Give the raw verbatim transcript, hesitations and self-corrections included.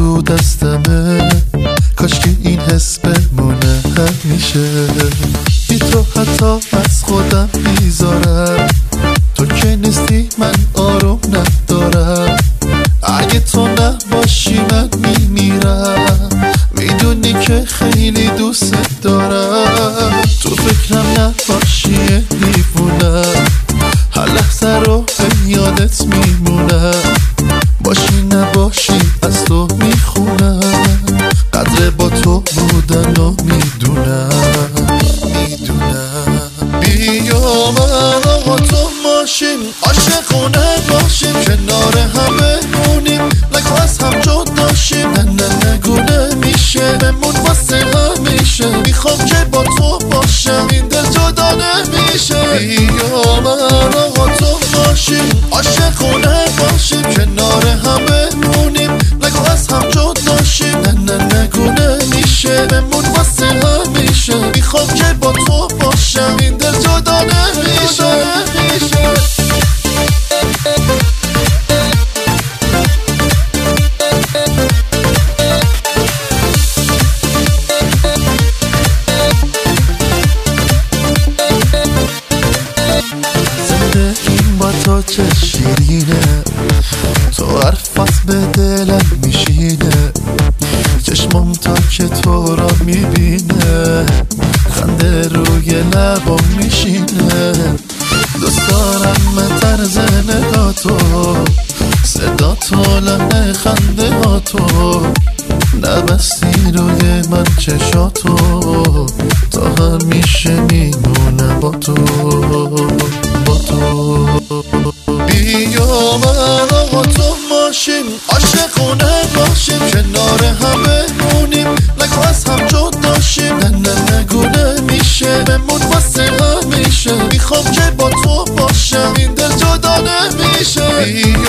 تو دستمه، کاش که این حس بمونه همیشه. بی تو حتی از خودم بیزارم، تو که نیستی من آروم ندارم. اگه تو نباشی من میمیرم، میدونی که خیلی دوست دارم. تو فکرم نباشی دیوونم، هر لحظه رو یادت میمونم. باشی نباشی از تو میخونم، قدر با تو بودن رو میدونم میدونم. بیا من آقا تو ماشیم، عاشقونه باشیم، کنار همه مونیم، نگو از هم جدا شیم. نه نه نگو نمیشه، بمون واسه همیشه. میخوام که با تو باشم، این دل جدا نمیشه. بیا من آقا تو ماشیم، عاشقونه باشیم، کنار همه مونیم، نگو از هم جدا شیم. نه نه نگو نمیشه، بمون واسه همیشه. میخوام که با تو باشم، این دل جدا نمیشه. زندگیم با تو چه شیرینه، تو حرفات به دلم میشینه. چشمم تا که تو را میبینه، خنده روی لبم میشینه. دوست دارم من طرز نگاتو، صدا تو، لحن خنده ها تو. نبستی روی من چشاتو، تا همیشه میمونم با تو با تو. بیا من آقا تو ماشیم، عاشقونه باشیم، کنار همه مونیم، نگو از هم جدا شیم. نه نه نگو نمیشه، بمون واسه همیشه. میخوام که با تو باشم، این دل جدا نمیشه.